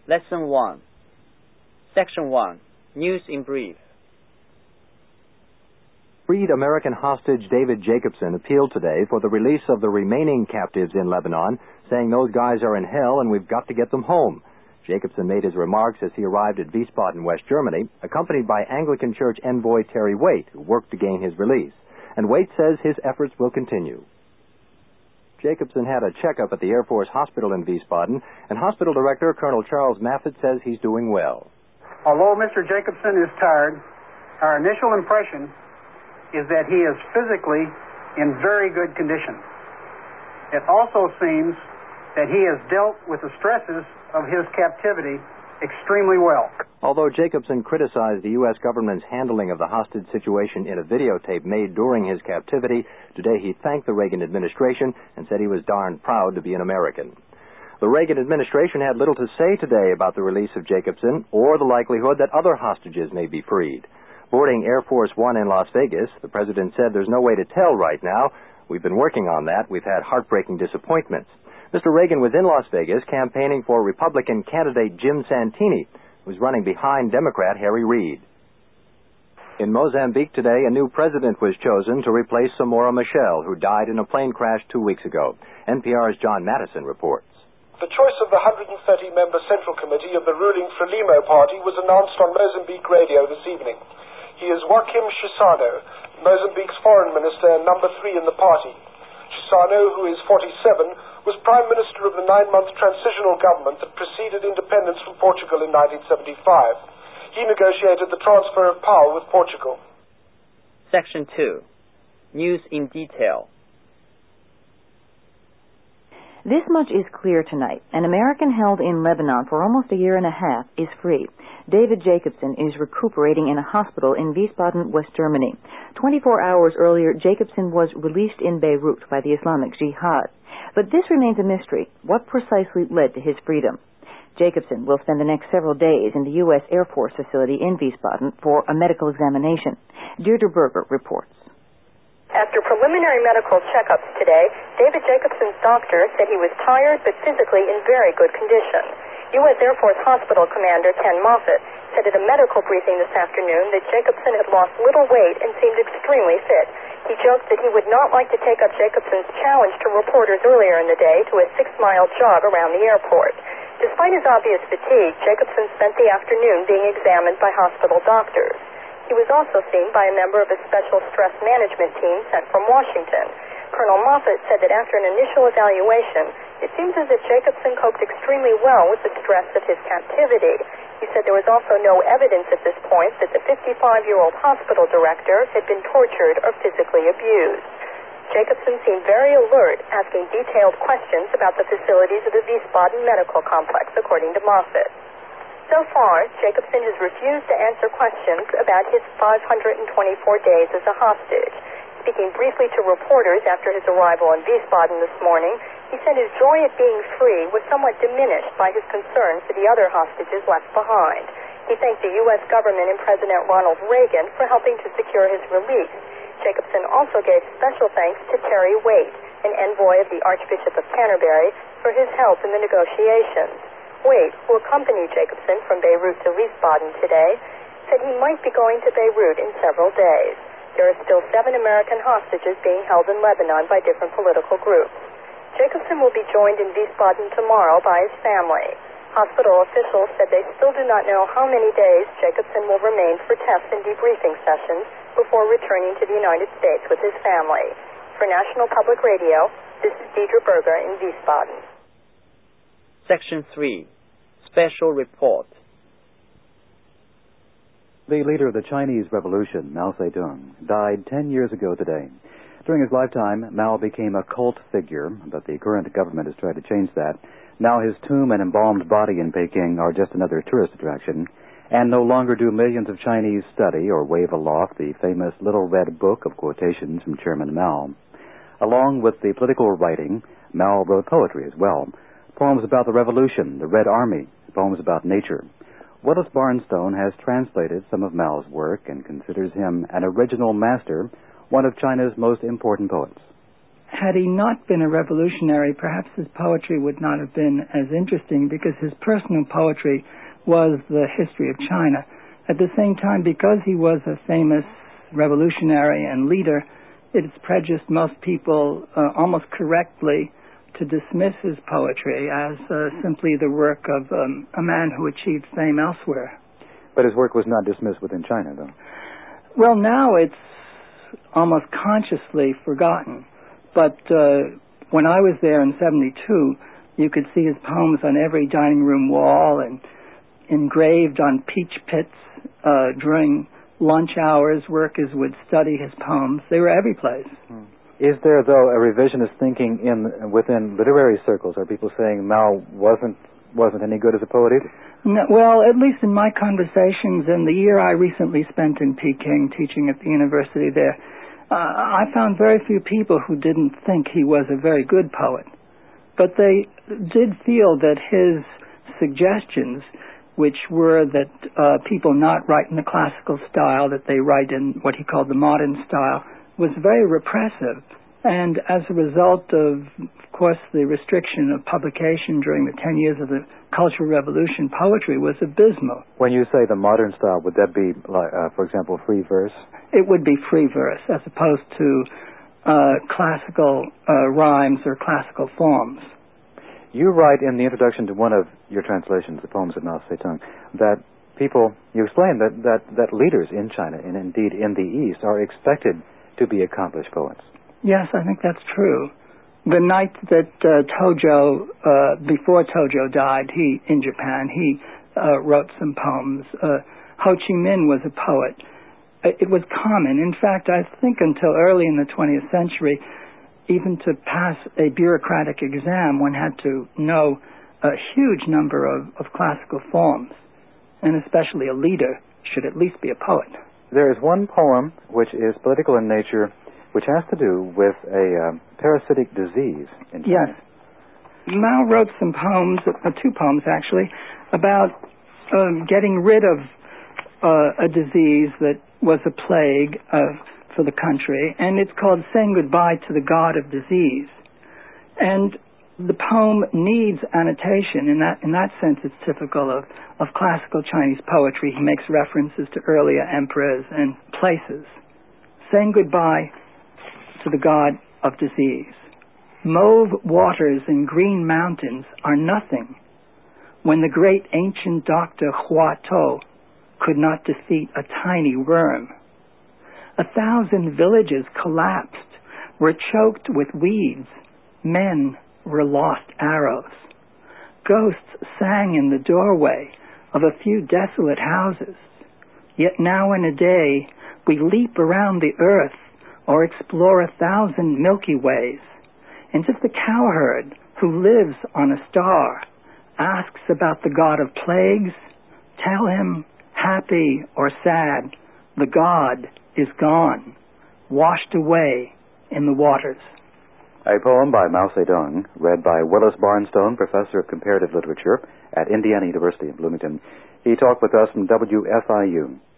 Lesson 1. Section 1. News in brief. Freed American hostage David Jacobson appealed today for the release of the remaining captives in Lebanon, saying those guys are in hell and we've got to get them home. Jacobson made his remarks as he arrived at Wiesbaden, West Germany, accompanied by Anglican Church envoy Terry Waite, who worked to gain his release. And Waite says his efforts will continue. Jacobson had a checkup at the Air Force Hospital in Wiesbaden, and Hospital Director Colonel Charles Maffitt says he's doing well. Although Mr. Jacobson is tired, our initial impression is that he is physically in very good condition. It also seems that he has dealt with the stresses of his captivity extremely well. Although Jacobson criticized the U.S. government's handling of the hostage situation in a videotape made during his captivity, today he thanked the Reagan administration and said he was darn proud to be an American. The Reagan administration had little to say today about the release of Jacobson or the likelihood that other hostages may be freed. Boarding Air Force One in Las Vegas, the president said there's no way to tell right now. We've been working on that. We've had heartbreaking disappointments. Mr. Reagan was in Las Vegas campaigning for Republican candidate Jim Santini, who's running behind Democrat Harry Reid. In Mozambique today, a new president was chosen to replace Samora Machel, who died in a plane crash 2 weeks ago. NPR's John Madison reports. The choice of the 130-member Central Committee of the ruling Frelimo Party was announced on Mozambique radio this evening. He is Joaquim Chissano, Mozambique's foreign minister and number 3 in the party. Chissano, who is 47, was Prime Minister of the 9-month transitional government that preceded independence from Portugal in 1975. He negotiated the transfer of power with Portugal. Section 2. News in detail. This much is clear tonight. An American held in Lebanon for almost a year and a half is free. David Jacobson is recuperating in a hospital in Wiesbaden, West Germany. 24 hours earlier, Jacobson was released in Beirut by the Islamic Jihad. But this remains a mystery. What precisely led to his freedom? Jacobson will spend the next several days in the U.S. Air Force facility in Wiesbaden for a medical examination. Deirdre Berger reports. After preliminary medical checkups today, David Jacobson's doctor said he was tired but physically in very good condition. U.S. Air Force Hospital Commander Ken Moffett said at a medical briefing this afternoon that Jacobson had lost little weight and seemed extremely fit. He joked that he would not like to take up Jacobson's challenge to reporters earlier in the day to a 6-mile jog around the airport. Despite his obvious fatigue, Jacobson spent the afternoon being examined by hospital doctors. He was also seen by a member of a special stress management team sent from Washington. Colonel Moffett said that after an initial evaluation, it seems as if Jacobson coped extremely well with the stress of his captivity. He said there was also no evidence at this point that the 55-year-old hospital director had been tortured or physically abused. Jacobson seemed very alert, asking detailed questions about the facilities of the Wiesbaden Medical Complex, according to Moffett. So far, Jacobson has refused to answer questions about his 524 days as a hostage. Speaking briefly to reporters after his arrival in Wiesbaden this morning, he said his joy at being free was somewhat diminished by his concern for the other hostages left behind. He thanked the U.S. government and President Ronald Reagan for helping to secure his release. Jacobson also gave special thanks to Terry Waite, an envoy of the Archbishop of Canterbury, for his help in the negotiations. Waite, who accompanied Jacobson from Beirut to Wiesbaden today, said he might be going to Beirut in several days. There are still 7 American hostages being held in Lebanon by different political groups. Jacobson will be joined in Wiesbaden tomorrow by his family. Hospital officials said they still do not know how many days Jacobson will remain for test and debriefing sessions before returning to the United States with his family. For National Public Radio, this is Deirdre Berger in Wiesbaden. Section 3. Special Report. The leader of the Chinese Revolution, Mao Zedong, died 10 years ago today. During his lifetime, Mao became a cult figure, but the current government has tried to change that. Now his tomb and embalmed body in Peking are just another tourist attraction, and no longer do millions of Chinese study or wave aloft the famous Little Red Book of quotations from Chairman Mao. Along with the political writing, Mao wrote poetry as well. Poems about the revolution, the Red Army, poems about nature. Willis Barnstone has translated some of Mao's work and considers him an original master, one of China's most important poets. had he not been a revolutionary, perhaps his poetry would not have been as interesting, because his personal poetry was the history of China. At the same time, because he was a famous revolutionary and leader, it's prejudiced most people almost correctly to dismiss his poetry as simply the work of a man who achieved fame elsewhere. But his work was not dismissed within China, though. Well, now it's almost consciously forgotten. But when I was there in 1972, you could see his poems on every dining room wall and engraved on peach pits during lunch hours. Workers would study his poems. They were every place. Is there, though, a revisionist thinking within literary circles? Are people saying Mao wasn't any good as a poet either? No, well, at least in my conversations, in the year I recently spent in Peking teaching at the university there, I found very few people who didn't think he was a very good poet. But they did feel that his suggestions, which were that people not write in the classical style, that they write in what he called the modern style, was very repressive. And as a result of course, the restriction of publication during the 10 years of the Cultural Revolution, poetry was abysmal. When you say the modern style, would that be, like, for example, free verse? It would be free verse, as opposed to classical rhymes or classical forms. You write in the introduction to one of your translations, the poems of Mao Zedong, that you explain that leaders in China, and indeed in the East, are expected to be accomplished poets. Yes, I think that's true. The night that Tojo, before Tojo died, in Japan, he wrote some poems. Ho Chi Minh was a poet. It was common. In fact, I think until early in the 20th century, even to pass a bureaucratic exam, one had to know a huge number of classical forms, and especially a leader should at least be a poet. There is one poem which is political in nature, which has to do with a parasitic disease in China. Yes. Mao wrote some poems, two poems actually, about getting rid of a disease that was a plague for the country, and it's called Saying Goodbye to the God of Disease. And the poem needs annotation. In that sense, it's typical of classical Chinese poetry. He makes references to earlier emperors and places. Saying goodbye to the God of disease. Mauve waters and green mountains are nothing when the great ancient doctor Hua To could not defeat a tiny worm. 1,000 villages collapsed, were choked with weeds. Men were lost arrows. Ghosts sang in the doorway of a few desolate houses. Yet now in a day we leap around the earth or explore 1,000 Milky Ways. And if the cowherd who lives on a star asks about the god of plagues, tell him, happy or sad, the god is gone, washed away in the waters. A poem by Mao Zedong, read by Willis Barnstone, Professor of Comparative Literature at Indiana University in Bloomington. He talked with us from WFIU.